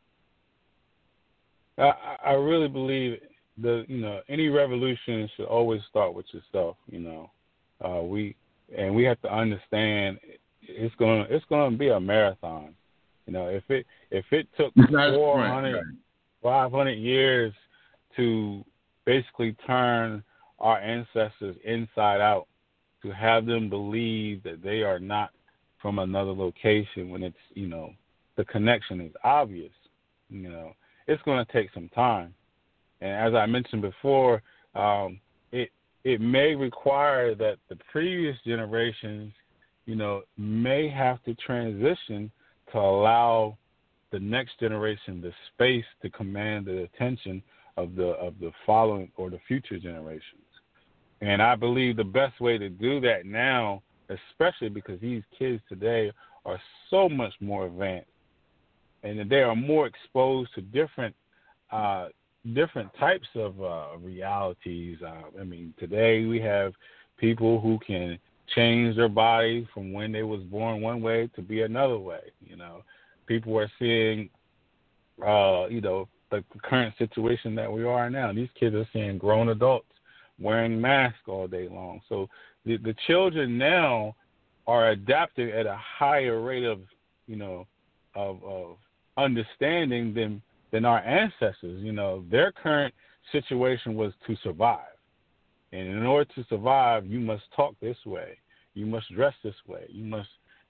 I, I really believe the you know any revolution should always start with yourself. You know, uh, we and we have to understand it's going it's going to be a marathon. You know, if it if it took four hundred, five hundred years to basically turn our ancestors inside out, to have them believe that they are not from another location when it's, you know, the connection is obvious, you know, it's going to take some time. And as I mentioned before, um, it it may require that the previous generations, you know, may have to transition to allow the next generation the space to command the attention of the of the following or the future generations. And I believe the best way to do that now, especially because these kids today are so much more advanced and they are more exposed to different uh, different types of uh, realities. Uh, I mean, today we have people who can change their body from when they was born one way to be another way. You know, people are seeing, uh, you know, the current situation that we are now. These kids are seeing grown adults wearing masks all day long. So the, the children now are adapting at a higher rate of, you know, of, of understanding than than our ancestors. You know, their current situation was to survive. And in order to survive, you must talk this way. You must dress this way. You must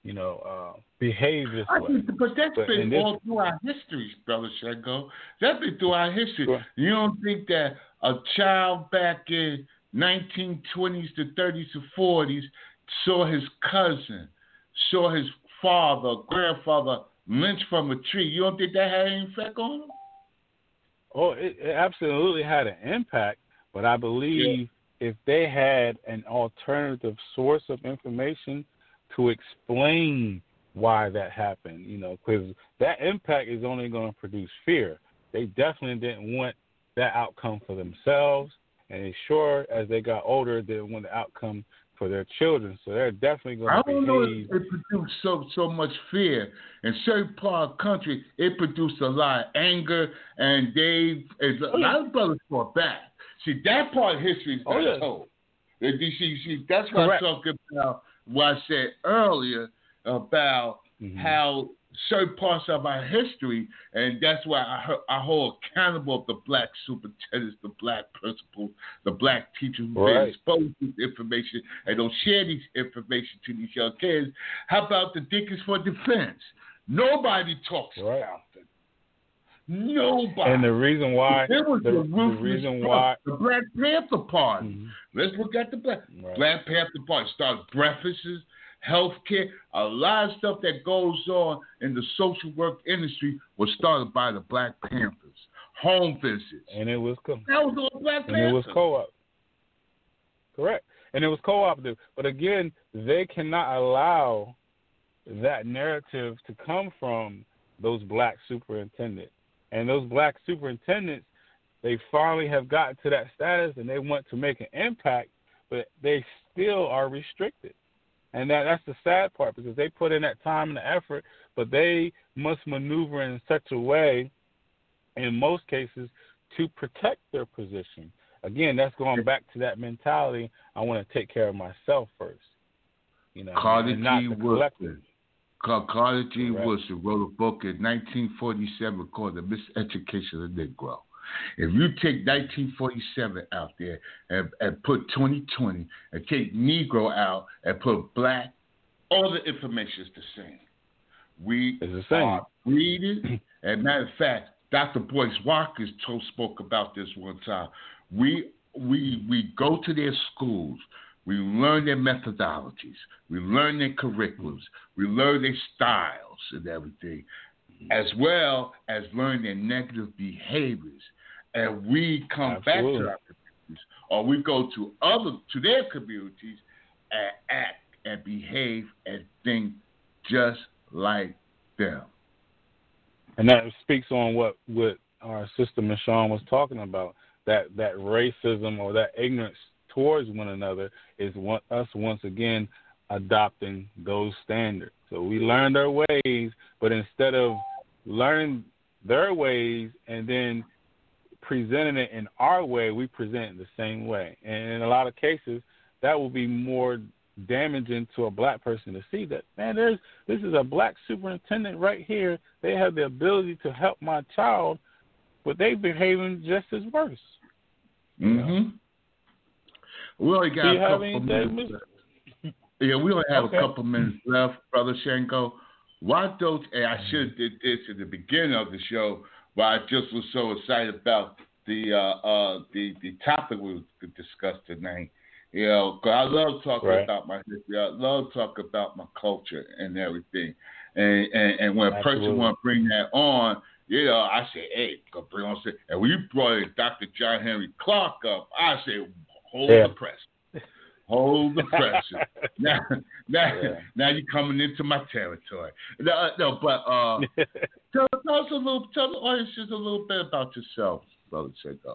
you know, uh, behave this I way. think, but that's But been this, all through our history, Brother Shengo. That's been through our history. Sure. You don't think that a child back in nineteen twenties to thirties to forties saw his cousin, saw his father, grandfather lynched from a tree? You don't think that had any effect on him? Oh, it, it absolutely had an impact, but I believe yeah. if they had an alternative source of information to explain why that happened, you know, because that impact is only going to produce fear. They definitely didn't want that outcome for themselves, and they sure, as they got older, they didn't want the outcome for their children. So they're definitely going to I behave. don't know if it produced so so much fear. In certain part of the country, it produced a lot of anger, and they, a oh, yeah. lot of brothers fought back. See, that part of history is not oh, yeah. told. You see, see, that's what Correct. I'm talking about, what I said earlier about mm-hmm. how certain parts of our history, and that's why I, I hold accountable of the black superintendents, the black principals, the black teachers who right. been exposed to this information and don't share these information to these young kids. How about the Deacons for Defense? Nobody talks right. about them. Nobody. And the reason why, there was the, the, the reason why, the Black Panther Party. Mm-hmm. Let's look at the Black right. Black Panther Party. Started breakfasts, health care, a lot of stuff that goes on in the social work industry was started by the Black Panthers. Home visits. And it was co- that was all Black Panthers. And it was co-op. Correct. And it was co-operative. But again, they cannot allow that narrative to come from those black superintendents. And those black superintendents, they finally have gotten to that status and they want to make an impact, but they still are restricted. And that, that's the sad part, because they put in that time and the effort, but they must maneuver in such a way, in most cases, to protect their position. Again, that's going back to that mentality, I want to take care of myself first. You know, Carter and not G. the Woodson. collective. Carter G. Correct. Woodson wrote a book in nineteen forty-seven called The Miseducation of the Negro. If you take nineteen forty-seven out there and, and put twenty twenty and take Negro out and put black, all the information is the same. We it's the same. are breeding. And matter of fact, Doctor Boyce Watkins told, spoke about this one time. We we we go to their schools. We learn their methodologies. We learn their curriculums. We learn their styles and everything, as well as learn their negative behaviors. And we come Absolutely. back to our communities, or we go to other to their communities and act and behave and think just like them. And that speaks on what, what our sister Michonne was talking about, that, that racism or that ignorance towards one another is one, us once again adopting those standards. So we learn their ways, but instead of learning their ways and then presenting it in our way, we present it the same way. And in a lot of cases, that will be more damaging to a black person to see that, man, there's this is a black superintendent right here. They have the ability to help my child, but they behaving just as worse. Mm-hmm. We only got Do you a have couple anything, minutes left. Yeah, we only have okay. a couple minutes left, Brother Shengo. Why don't, and I should have did this at the beginning of the show, but I just was so excited about the uh, uh, the, the topic we discussed tonight. You know, 'cause I love talking right. about my history. I love talking about my culture and everything. And and, and when a Absolutely. person want to bring that on, you know, I say, hey, go bring on. And when you brought in Doctor John Henry Clark up, I say, hold yeah. the press. Hold the pressure. now, now, yeah. now you're coming into my territory. No, no but uh, tell, tell us a little, tell the audience just a little bit about yourself, Brother Shengo.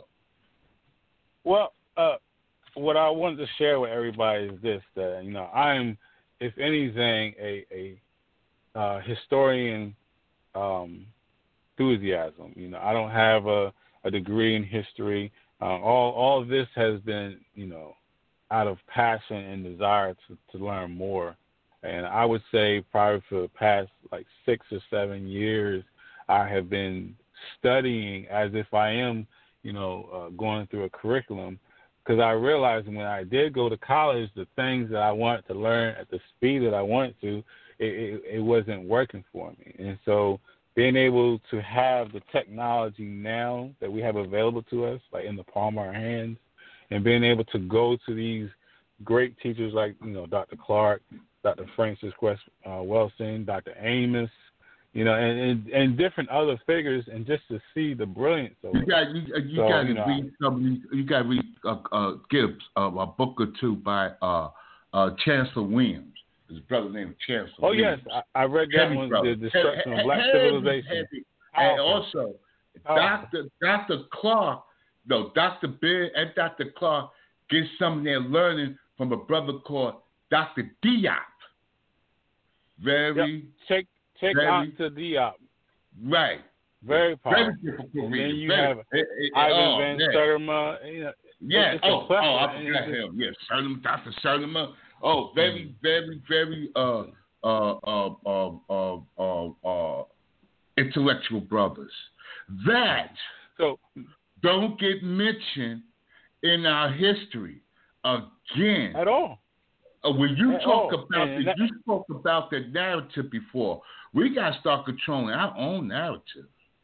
Well, uh, what I wanted to share with everybody is this: that you know, I'm, if anything, a a uh, historian um, enthusiasm. You know, I don't have a, a degree in history. Uh, all all of this has been, you know, out of passion and desire to, to learn more. And I would say probably for the past like six or seven years, I have been studying as if I am, you know, uh, going through a curriculum. Because I realized when I did go to college, the things that I wanted to learn at the speed that I wanted to, it, it, it wasn't working for me. And so being able to have the technology now that we have available to us, like in the palm of our hands, and being able to go to these great teachers like, you know, Doctor Clark, Doctor Francis West uh, Wilson, Doctor Amos, you know, and, and, and different other figures, and just to see the brilliance of you it. got you, you so, got to you know, read some. You got to read uh, uh, get a, uh, a book or two by uh, uh, Chancellor Williams. His brother named Chancellor. Oh Williams. yes, I, I read that Heavy one, brother. The Destruction Heavy, of Black heavy, Civilization. Heavy. And also, Doctor Doctor Clark, no, Doctor Ben and Doctor Clark get some of their learning from a brother called Doctor Diop. Very, yep. check check very, out to Diop. Right. Very powerful. Very difficult and reading. then you very, have it, it, Ivan oh, Van yeah. Sertima. You know, yeah. it's Oh, oh, I and forgot just, him. Yes, Sertima, Doctor Sertima. Oh, very, very, very uh, uh, uh, uh, uh, uh, uh, intellectual brothers. That so don't get mentioned in our history again at all. Uh, when you at talk all. about and the, that, you spoke about the narrative before. We got to start controlling our own narrative.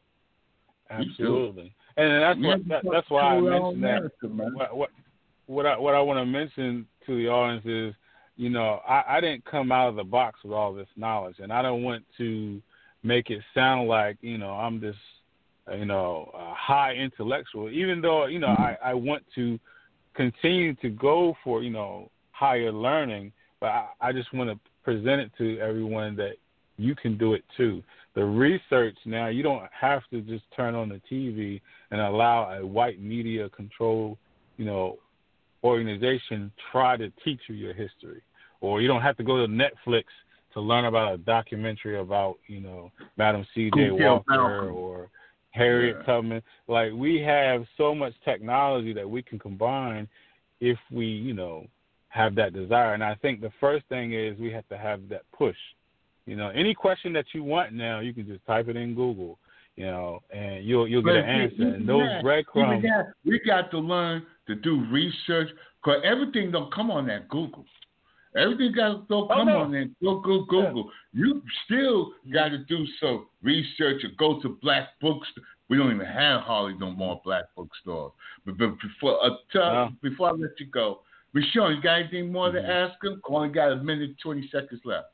Absolutely, and that's we what that, that's why I mentioned that. What, what what I what I want to mention to the audience is, you know, I, I didn't come out of the box with all this knowledge, and I don't want to make it sound like, you know, I'm this, you know, uh, high intellectual, even though, you know, I, I want to continue to go for, you know, higher learning, but I, I just want to present it to everyone that you can do it too. The research now, you don't have to just turn on the T V and allow a white media control, you know, organization try to teach you your history. Or you don't have to go to Netflix to learn about a documentary about, you know, Madam C J Walker or Harriet yeah. Tubman. Like, we have so much technology that we can combine if we, you know, have that desire. And I think the first thing is we have to have that push. You know, any question that you want now, you can just type it in Google, you know, and you'll you'll get an answer. And those breadcrumbs. We got to learn to do research, because everything don't come on that Google. Everything got to don't come oh, no. on that Google. Google. Yeah. You still got to do some research or go to black bookstores. We don't even have hardly no more black bookstores. But, but before uh, tell, no. before I let you go, Rashawn, you got anything more mm-hmm. to ask him? Only got a minute and twenty seconds left.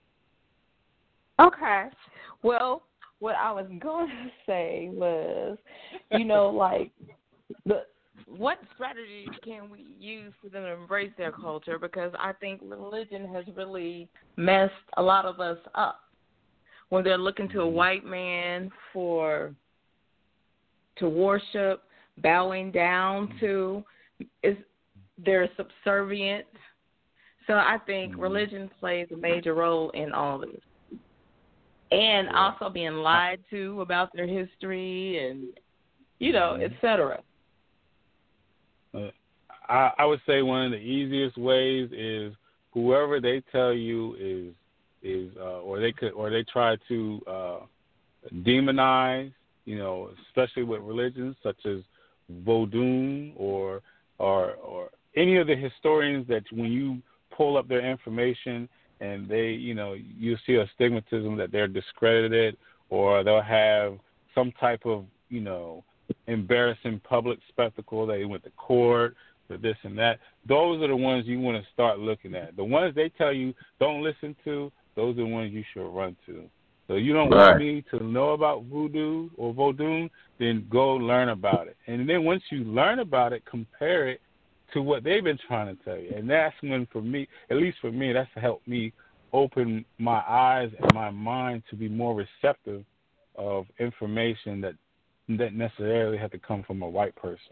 Okay. Well, what I was going to say was, you know, like, the what strategies can we use for them to embrace their culture? Because I think religion has really messed a lot of us up when they're looking to a white man for to worship, bowing down to. Is they're subservient. So I think religion plays a major role in all this. And yeah. also being lied to about their history and, you know, et cetera. Uh, I, I would say one of the easiest ways is whoever they tell you is is uh, or they could or they try to uh, demonize, you know, especially with religions such as Vodun or or or any of the historians that when you pull up their information and they, you know, you see a stigmatism that they're discredited, or they'll have some type of, you know, embarrassing public spectacle. They went to court for this and that. Those are the ones you want to start looking at. The ones they tell you don't listen to, those are the ones you should run to. So you don't right. want me to know about voodoo or Vodun, then go learn about it. And then once you learn about it, compare it to what they've been trying to tell you. And that's when, for me, at least for me, that's helped me open my eyes and my mind to be more receptive of information that that necessarily had to come from a white person.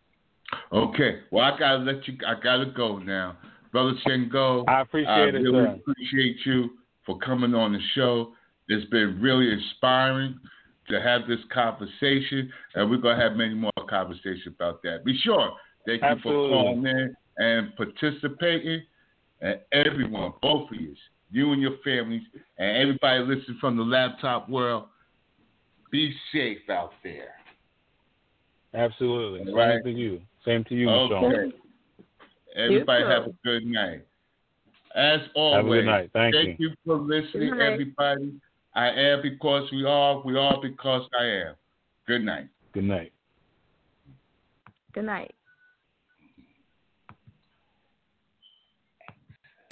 Okay. Well, I gotta let you. I gotta go now, Brother Shengo. I appreciate I it. really sir. appreciate you for coming on the show. It's been really inspiring to have this conversation, and we're gonna have many more conversations about that. Be sure. Thank you Absolutely. for calling in and participating. And everyone, both of you, you and your families, and everybody listening from the laptop world, be safe out there. Absolutely. Right. Same to you. Same to you, okay. Sean. Everybody have a good night. As always, have a good night. Thank, thank you. you for listening, everybody. I am because we are. We are because I am. Good night. Good night. Good night.